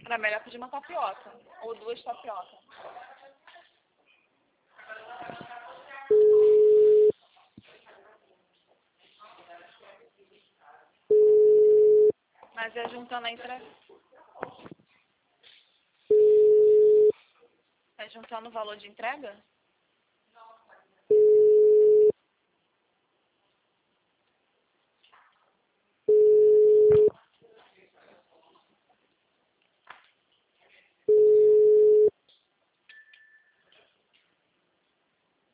Era melhor pedir uma tapioca. Ou 2 tapiocas. Mas é juntando a entrega. É juntando o valor de entrega?